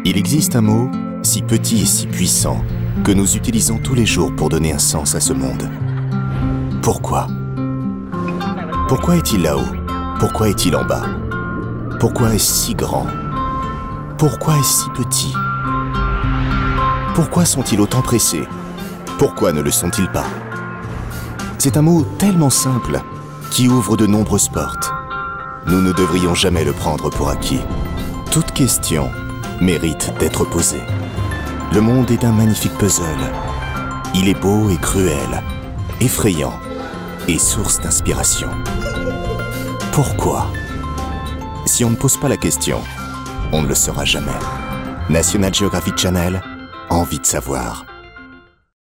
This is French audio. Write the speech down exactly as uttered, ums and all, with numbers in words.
Il existe un mot si petit et si puissant que nous utilisons tous les jours pour donner un sens à ce monde. Pourquoi ? Pourquoi est-il là-haut ? Pourquoi est-il en bas ? Pourquoi est-ce si grand ? Pourquoi est-ce si petit ? Pourquoi sont-ils autant pressés ? Pourquoi ne le sont-ils pas ? C'est un mot tellement simple qui ouvre de nombreuses portes. Nous ne devrions jamais le prendre pour acquis. Toute question mérite d'être posée. Le monde est un magnifique puzzle. Il est beau et cruel, effrayant et source d'inspiration. Pourquoi ? Si on ne pose pas la question, on ne le saura jamais. National Geographic Channel, envie de savoir.